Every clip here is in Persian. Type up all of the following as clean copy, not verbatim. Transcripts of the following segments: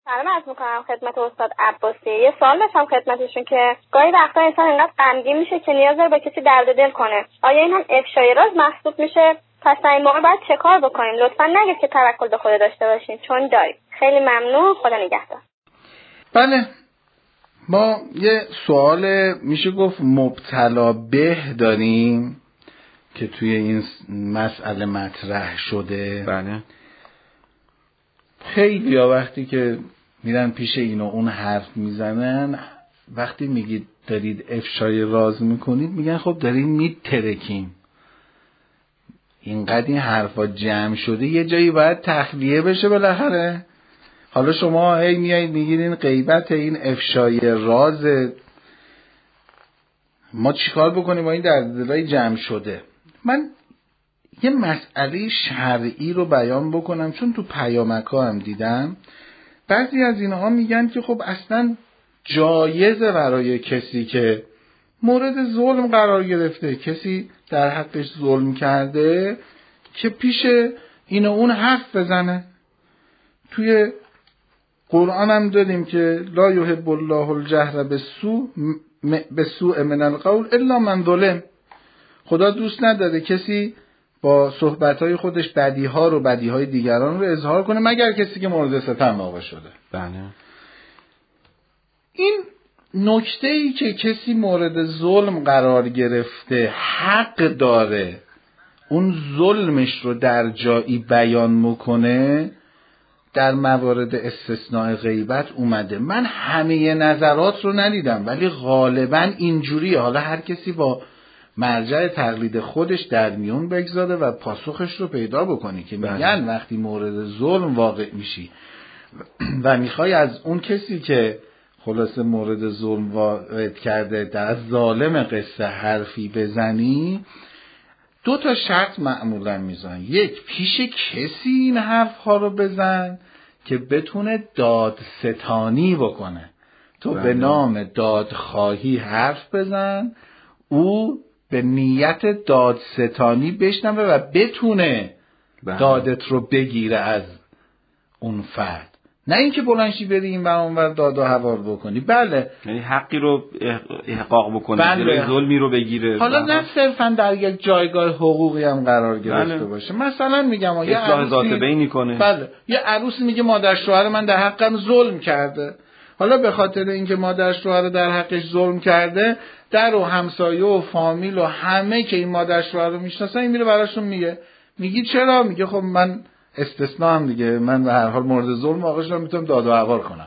سلام عرض میکنم خدمت استاد عباسی. یه سوال داشتم خدمتشون که گاهی وقتا انسان اینقدر غمگین میشه که نیاز داره با کسی درد دل کنه. آیا این هم افشای راز محسوب میشه؟ پس در این موقع باید چه کار بکنیم؟ لطفا نگید که توکل به خدا داشته باشین، چون داریم. خیلی ممنون، خدا نگهدار. بله، ما یه سوال میشه گفت مبتلا به داریم که توی این مسئله مطرح شده. بله. خیلی ها وقتی که میرن پیش این و اون حرف میزنن، وقتی میگید دارید افشای راز میکنید، میگن خب داریم میترکیم، اینقدر این حرفا جمع شده یه جایی باید تخلیه بشه بالاخره. حالا شما هی میایید میگید این غیبت، این افشای راز، ما چیکار بکنیم با این درددلای جمع شده؟ من یه مسئله شرعی رو بیان بکنم، چون تو پیامک‌ها هم دیدم بعضی از اینها میگن که خب اصلا جایزه برای کسی که مورد ظلم قرار گرفته، کسی در حقش ظلم کرده، که پیش این و اون حرف بزنه. توی قرآن هم داریم که لا یحب الله الجهر بالسوء من القول الا من ظلم. خدا دوست نداره کسی با صحبت‌های خودش بدیها رو، بدیهای دیگران رو اظهار کنه مگر کسی که مورد ستم واقع شده. بله. این نکته‌ای که کسی مورد ظلم قرار گرفته حق داره اون ظلمش رو در جایی بیان میکنه، در موارد استثناء غیبت اومده. من همه نظرات رو ندیدم ولی غالبا اینجوریه. حالا هر کسی با مرجع تقلید خودش در میون بگذاره و پاسخش رو پیدا بکنی که میگن وقتی مورد ظلم واقع میشی و میخوای از اون کسی که خلاصه مورد ظلم واقع کرده در ظالم قصه حرفی بزنی، 2 تا شرط معمولا میزن. یک، پیش کسی این حرف ها رو بزن که بتونه دادستانی بکنه. تو به نام دادخواهی حرف بزن، او به نیت دادستانی بشنوه و بتونه دادت رو بگیره از اون فرد، نه اینکه بلنشی بری این ور اون ور داد و حوار بکنی. بله، یعنی حقی رو احقاق بکنه، جلوی ظلمی رو بگیره. حالا نه صرفا در یک جایگاه حقوقی هم قرار گرفته باشه. مثلا میگم یه اصلاح ذات بینی کنه. بله، یه عروسی میگه مادر شوهر من در حقم ظلم کرده. حالا به خاطر اینکه مادر شوهر در حقش ظلم کرده، در و همسایه و فامیل و همه که این مادر شوهر رو میشناسن این میره براشون میگه. میگی چرا؟ میگه خب من استثناء هم دیگه، من به هر حال مورد ظلم واقع شدم، میتونم داد و هوار کنم.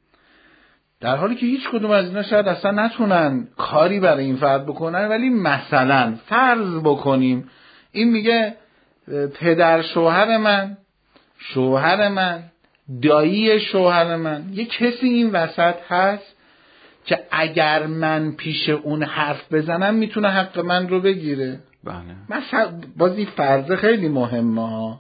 در حالی که هیچ کدوم از اینا شاید اصلا نتونن کاری برای این فرد بکنن، ولی مثلا فرض بکنیم این میگه پدر شوهر من، شوهر من، دایی شوهر من، یه کسی این وسط هست که اگر من پیش اون حرف بزنم میتونه حق من رو بگیره. بله. مثلا بازی فرض خیلی مهمه ها.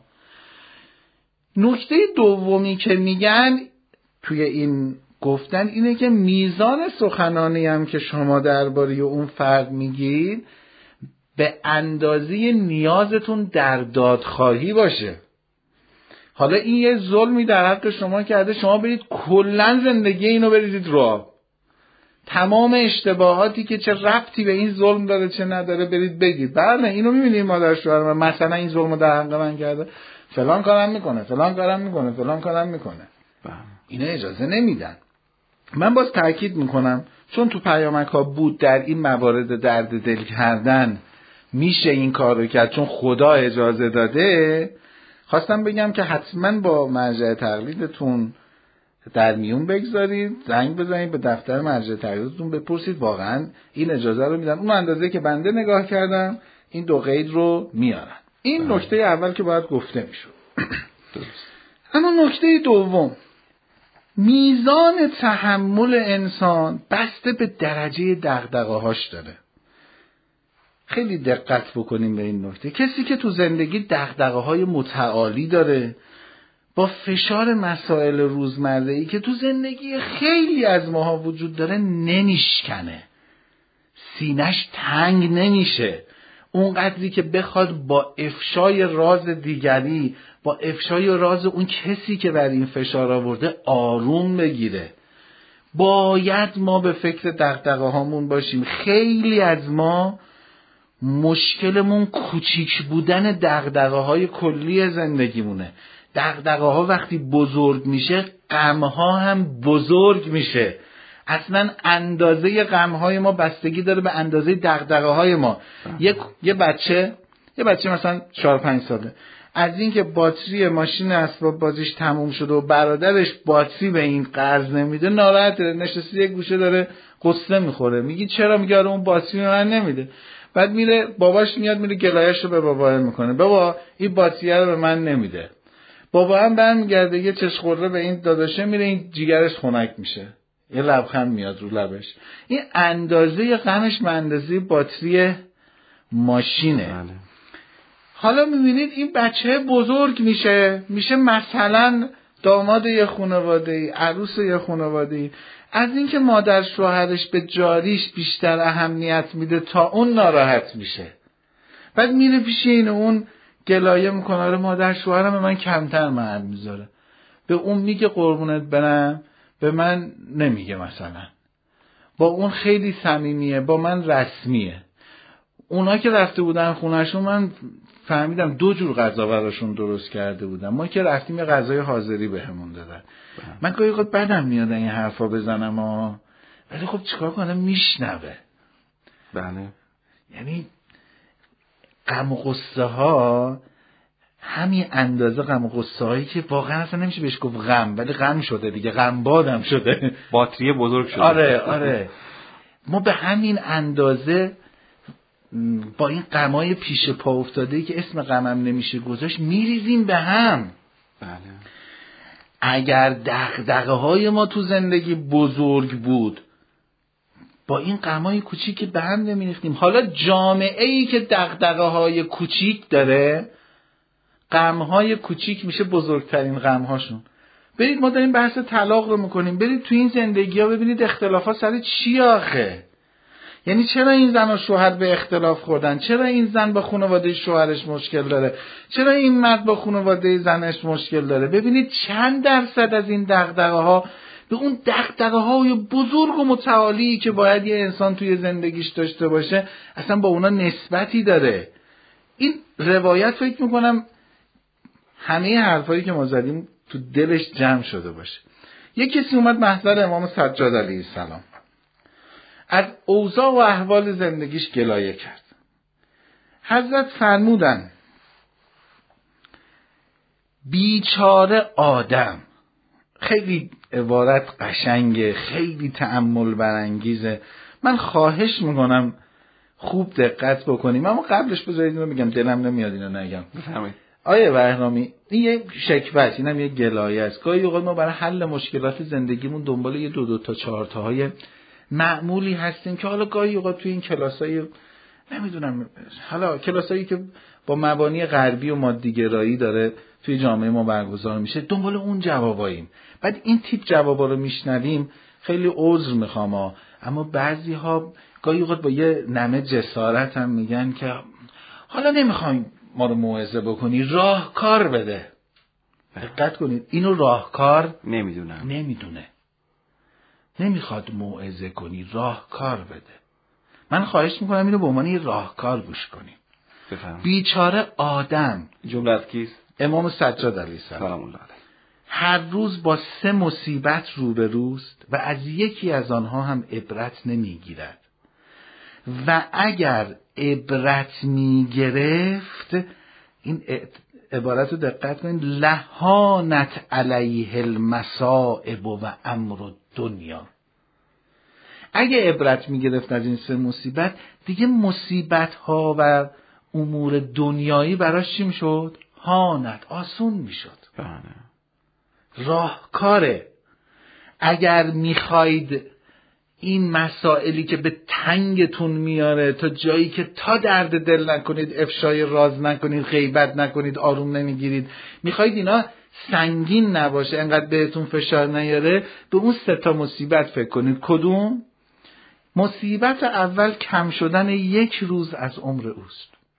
نکته دومی که میگن توی این گفتن اینه که میزان سخنانی هم که شما درباره اون فرد میگید به اندازه نیازتون در دادخواهی باشه. حالا این یه ظلمی در حق شما کرده، شما برید کلن زندگی اینو بریزید رو آب، تمام اشتباهاتی که چه ربطی به این ظلم داره چه نداره برید بگید بله اینو میبینید مادر شوهر من مثلا این ظلمو در حق من کرده، فلان کارم میکنه، فلان کارم میکنه، فلان کارم میکنه. اینا اجازه نمیدن. من باز تاکید میکنم چون تو پیامک ها بود در این موارد درد دل کردن میشه این کار رو کرد چون خدا اجازه داده، خواستم بگم که حتما با مرجع تقلیدتون در میون بگذارید، زنگ بزنید به دفتر مرجع تقلیدتون بپرسید واقعا این اجازه رو میدن. اون اندازه که بنده نگاه کردم این 2 قید رو میارن. این نکته اول که باید گفته میشد. اما نکته دوم، میزان تحمل انسان بسته به درجه دغدغه‌هاش داره. خیلی دقت بکنیم به این نکته. کسی که تو زندگی دغدغه‌های متعالی داره، با فشار مسائل روزمره‌ای که تو زندگی خیلی از ماها وجود داره نمیشکنه، سینش تنگ نمیشه، اونقدری که بخواد با افشای راز دیگری، با افشای راز اون کسی که بر این فشار آورده آروم بگیره. باید ما به فکر دغدغه هامون باشیم. خیلی از ما مشکلمون کوچیک بودن دغدغه های کلی زندگیمونه. دغدغه ها وقتی بزرگ میشه، غم ها هم بزرگ میشه. اصلا اندازه غم های ما بستگی داره به اندازه دغدغه های ما. یه بچه مثلا 4-5 ساله از این که باتری ماشین اسباب بازیش تموم شده و برادرش باتری به این قرض نمیده ناراحته، نشسته یه گوشه داره قصه میخوره. میگی چرا؟ میگه آره اون باتری من نمیده. بعد میره باباش میاد میره گلایه‌شو به بابا میکنه، بابا این باتری رو به من نمیده. بابا هم برمیگرده یه چشخوره به این داداشه میره، این جیگرش خنک میشه، یه لبخند میاد رو لبش. این اندازه غمش به اندازه باتری ماشینه. حالا میبینید این بچه بزرگ میشه مثلا داماد یه خانواده‌ای، عروس یه خانواده‌ای. از اینکه مادر شوهرش به جاریش بیشتر اهمیت میده تا اون ناراحت میشه. بعد میره پیش این اون گلایه میکنه، آره مادر شوهرم به من کمتر محل میذاره. به اون میگه قربونت برم، به من نمیگه. مثلا با اون خیلی صمیمیه، با من رسمیه. اونا که رفته بودن خونهشون من فهمیدم 2 جور غذا براشون درست کرده بودم. ما که رفتیم یه غذای حاضری بهمون دادن. من گاهی وقت بدم میاد این حرفا بزنم ولی خب چیکار کنم، میشنوه. بله. یعنی غم و غصه ها همین اندازه غم و غصه هایی که واقعا اصلا نمیشه بهش گفت غم، ولی غم شده دیگه، غم بادم شده، باتری بزرگ شده. آره ما به همین اندازه با این غمای پیش پا افتاده‌ای که اسم غمم نمیشه گذاشت میریزیم به هم. بله. اگر دغدغه‌های ما تو زندگی بزرگ بود، با این غمای کوچیک به هم نمیریختیم. حالا جامعه‌ای که دغدغه‌های کوچیک داره، غم‌های کوچیک میشه بزرگترین غم‌هاشون. برید ما داریم بحث طلاق رو میکنیم، برید تو این زندگی‌ها ببینید اختلافات سر چی آخه. یعنی چرا این زن و شوهر به اختلاف خوردن؟ چرا این زن با خانواده شوهرش مشکل داره؟ چرا این مرد با خانواده زنش مشکل داره؟ ببینید چند درصد از این دغدغه‌ها به اون دغدغه‌های بزرگ و متعالی که باید یه انسان توی زندگیش داشته باشه اصلا با اونا نسبتی داره. این روایت فکر میکنم همه حرفایی که ما زدیم تو دلش جمع شده باشه. یک کسی اومد محضر امام سجاد علیه السلام، از اوضاع و احوال زندگیش گلایه کرد. حضرت فرمودن بیچاره آدم. خیلی عبارت قشنگه، خیلی تأمل برانگیزه. من خواهش میکنم خوب دقت بکنیم، اما قبلش بذارید اینو بگم، دلم نمیاد اینو نگم. بفرمایید. آیه بهرامی، این یه شکوه، اینم یه گلایه است. گاهی اوقات ما برای حل مشکلات زندگیمون دنبال یه 2 تا 4 تاهای معمولی هستیم که حالا گاهی اوقات توی این کلاسای نمیدونم، حالا کلاسایی که با مبانی غربی و مادیگرایی داره توی جامعه ما برگزار میشه، دنبال اون جواباییم. بعد این تیپ جوابا رو میشنویم، خیلی عذر میخوام اما بعضی ها گاهی اوقات با یه نمه جسارت هم میگن که حالا نمیخوایم ما رو موعظه بکنی، راهکار بده. دقت کنید، اینو راهکار نمیدونه، نمیخواد موعظه کنی، راهکار بده. من خواهش میکنم اینو به عنوان یه راهکار گوش کنیم. بفرمایید. بیچاره آدم، جمله از کیست؟ امام سجاد علیه السلام. هر روز با 3 مصیبت روبروست و از یکی از آنها هم عبرت نمیگیرد و اگر عبرت میگرفت، این عبارت رو دقت کنید، لهانت علیه المصائب و امر دنیا. اگه عبرت میگرفت از این 3 مصیبت، دیگه مصیبت ها و امور دنیایی براش چی میشد؟ هانت، آسون میشد. راهکاره. اگر میخواید این مسائلی که به تنگتون میاره تا جایی که تا درد دل نکنید، افشای راز نکنید، غیبت نکنید، آروم نمیگیرید، میخواید اینا سنگین نباشه، انقدر بهتون فشار نیاره، به اون 3 تا مصیبت فکر کنید. کدوم؟ مصیبت اول کم شدن 1 روز از عمر اوست.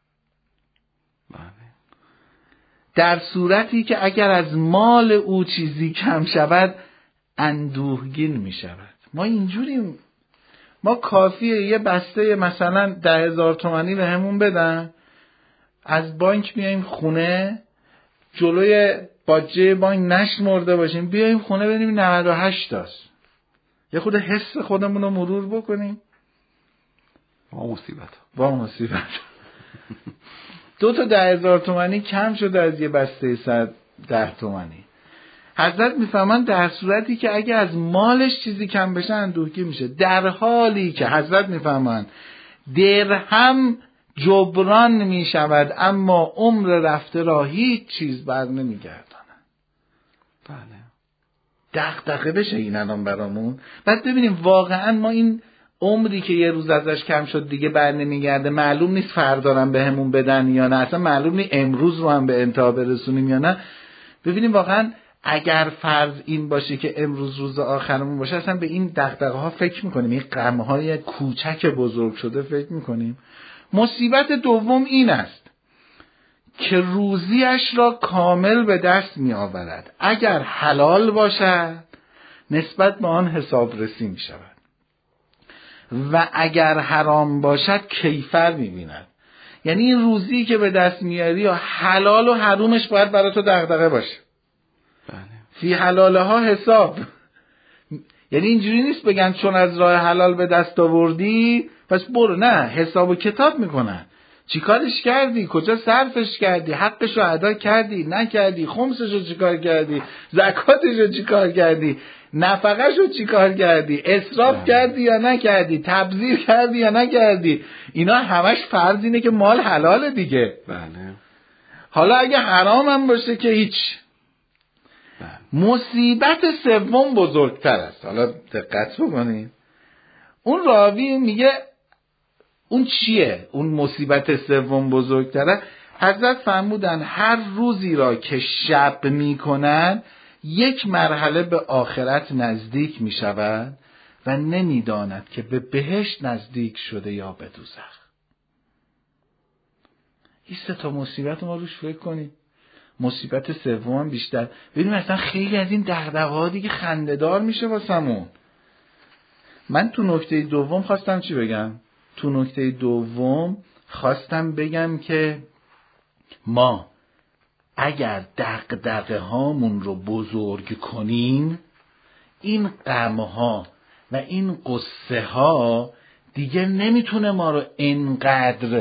در صورتی که اگر از مال او چیزی کم شود اندوهگین می شود. ما اینجوریم. ما کافیه یه بسته مثلا 10,000 تومانی به همون بدن، از بانک میایم خونه، جلوی باجه بانک نشمرده باشیم، بیایم خونه ببینیم 98 تاست. یه خود حس خودمون رو مرور بکنیم. با مصیبت 2 تا 10,000 تومانی کم شده از یه بسته 110 تومانی. حضرت میفهمن در صورتی که اگه از مالش چیزی کم بشه اندوهگین میشه، در حالی که حضرت میفهمن درهم جبران میشود اما عمر رفته را هیچ چیز بر نمیگردانه. بله. دغدغه بشه این الان برامون. بعد ببینیم واقعا ما این عمری که یه روز ازش کم شد دیگه بر نمیگرده، معلوم نیست فردا هم بهمون بدن یا نه، اصلا معلوم نیست امروز رو هم به انتها برسونیم یا نه. ببینیم واقعا اگر فرض این باشه که امروز روز آخرمون باشه، اصلا به این دغدغه ها فکر میکنیم، این غم های کوچک بزرگ شده فکر میکنیم. مصیبت دوم این است که روزیش را کامل به دست می آورد. اگر حلال باشد نسبت به آن حسابرسی می شود و اگر حرام باشد کیفر می بیند. یعنی این روزی که به دست میاری یا حلال و حرومش باید برای تو دغدغه باشه. فی حلاله ها حساب. یعنی اینجوری نیست بگن چون از راه حلال به دست آوردی پس برو، نه، حساب و کتاب میکنن. چی کارش کردی، کجا صرفش کردی، حقش رو ادا کردی نکردی، خمسش رو چی کار کردی، زکاتش رو چی کار کردی، نفقش رو چی کار کردی، اسراف کردی یا نکردی، تبذیر کردی یا نکردی. اینا همش فرض اینه که مال حلاله دیگه. بله. حالا اگه حرام هم باشه که هیچ. مصیبت سوم بزرگتر است. حالا دقت بکنید. اون راوی میگه اون چیه؟ اون مصیبت سوم بزرگتره. حضرت فرمودن هر روزی را که شب میکنن یک مرحله به آخرت نزدیک میشود و نمیداند که به بهشت نزدیک شده یا به دوزخ. این 3 تا مصیبت ما روش فکر کنید. مصیبت سوم بیشتر. ببینیم اصلا خیلی از این دغدغه‌ها دیگه خنده‌دار میشه واسمون. من تو نکته دوم خواستم چی بگم؟ تو نکته دوم خواستم بگم که ما اگر دغدغه هامون رو بزرگ کنیم، این غم ها و این قصه ها دیگه نمیتونه ما رو انقدر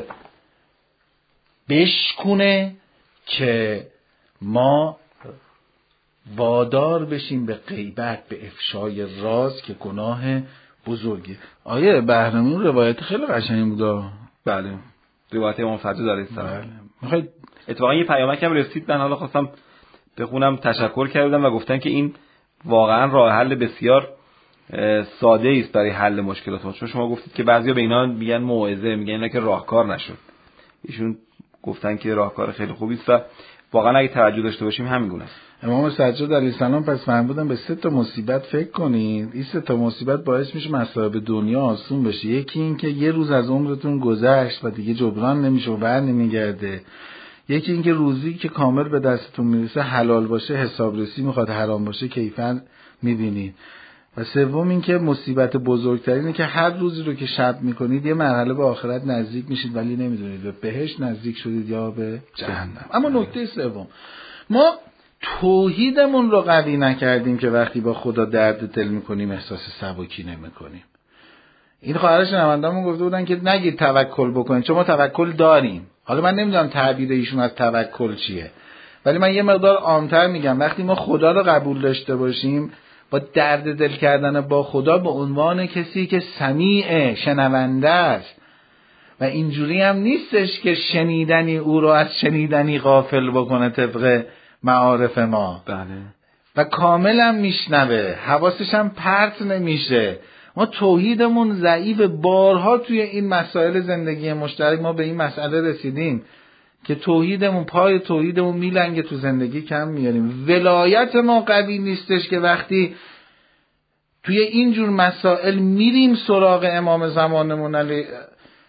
بشکونه که ما وادار بشیم به غیبت، به افشای راز که گناه بزرگی. آیه بهرامون روایت خیلی قشنگی بود. بله، روایت امام سجاد علیه السلام. بله. میخواید اتفاقا یه پیامکم رسید، من حالا خواستم بخونم. تشکر کردم و گفتن که این واقعا راه حل بسیار ساده است برای حل مشکلات ما. چون شما گفتید که بعضیا به اینا میگن موعظه، میگن اینا که راهکار نشد. ایشون گفتن که راهکار خیلی خوبی است و واقعا اگه توجه داشته باشیم همین گونه است. امام سجاد علیه السلام پس فرمودن به 3 تا مصیبت فکر کنید. این 3 تا مصیبت باعث میشه مصائب دنیا آسون بشه. یکی این که یه روز از عمرتون گذشت و دیگه جبران نمیشه و بر نمیگرده. یکی این که روزی که کامل به دستتون میرسه حلال باشه حسابرسی میخواد، حرام باشه کیفر میبینید. و سوم این که مصیبت بزرگترینه که هر روزی رو که شب میکنید یه مرحله به آخرت نزدیک میشید ولی نمیدونید به بهشت نزدیک شدید یا به جهنم. اما نکته سوم، ما توحیدمون رو قوی نکردیم که وقتی با خدا درد دل میکنیم احساس سبکی نمیکنیم. این خواهرش نمندامون گفته بودن که نگید توکل بکنید چون ما توکل داریم. حالا من نمیدونم تعبیر ایشون از توکل چیه، ولی من یه مقدار عام‌تر میگم وقتی ما خدا رو قبول داشته باشیم با درد دل کردن با خدا به عنوان کسی که سمیع شنونده است و اینجوری هم نیستش که شنیدنی او رو از شنیدنی غافل بکنه طبق معارف ما. بله. و کاملا میشنوه، حواسش هم پرت نمیشه. ما توحیدمون ضعیف. بارها توی این مسائل زندگی مشترک ما به این مسئله رسیدیم که توحیدمون، پای توحیدمون میلنگه، تو زندگی کم میاریم. ولایت ما قوی نیستش که وقتی توی اینجور مسائل میریم سراغ امام زمانمون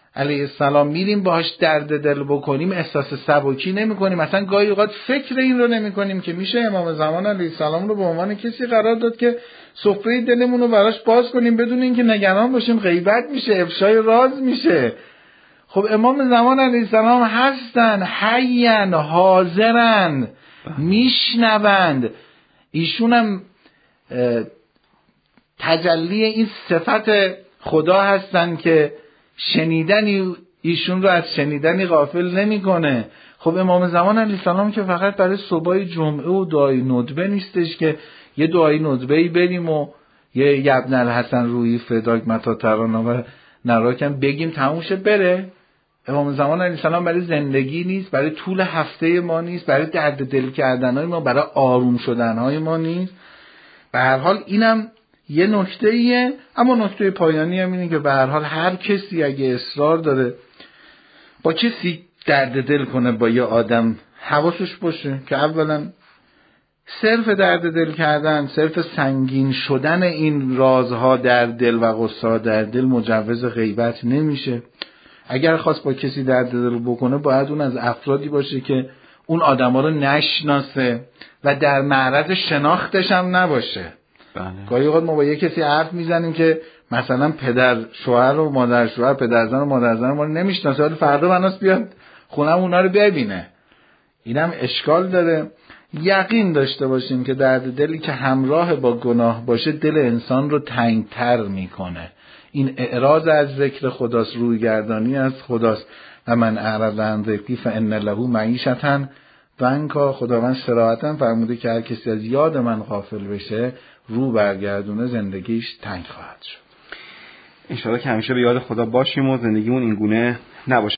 علیه السلام میریم باهاش درد دل بکنیم احساس سبکی نمی‌کنیم. مثلا گاهی اوقات فکر این رو نمی‌کنیم که میشه امام زمان علیه السلام رو به عنوان کسی قرار داد که سفره دلمون رو براش باز کنیم بدون اینکه نگران باشیم غیبت میشه، افشای راز میشه. خب امام زمان علیه السلام هستن، حیان، حاضرن، میشنوند. ایشون هم تجلی این صفت خدا هستن که شنیدنی ایشون رو از شنیدنی غافل نمیکنه. خب امام زمان علیه السلام که فقط برای صبح جمعه و دعای ندبه نیستش که یه دعای ندبه‌ای بریم و یه ابن الحسن روحی فداک متا ترانا و نراکم بگیم تموم شه بره. امام زمان علیه السلام برای زندگی نیست، برای طول هفته ما نیست، برای درد دل کردنهای ما، برای آروم شدنهای ما نیست. به هر حال اینم یه نکته‌ایه. اما نکته پایانی هم اینه که به هر حال هر کسی اگه اصرار داره با کسی درد دل کنه با یه آدم، حواسش باشه که اولا صرف درد دل کردن، صرف سنگین شدن این رازها در دل و غصه در دل مجوز غیبت نمیشه. اگر خواست با کسی درد دل بکنه باید اون از افرادی باشه که اون آدما رو نشناسه و در معرض شناختش هم نباشه. گاهی اوقات ما با یه کسی حرف میزنیم که مثلا پدر شوهر و مادر شوهر، پدر زن و مادر زن ما رو نمیشناسه، ولی فردا بناس بیاد خونم اونا رو ببینه. اینم اشکال داره. یقین داشته باشیم که درد دلی که همراه با گناه باشه دل انسان رو تنگتر میکنه. این اعراض از ذکر خداست، رویگردانی از خداست. و من اعرض عن ذکری فان له معیشة ضنکا. خداوند صراحتاً فرموده که هر کسی از یاد من غافل بشه رو برگردونه زندگیش تنگ خواهد شد. ان شاءالله که همیشه به یاد خدا باشیم و زندگیمون این گونه نباشه.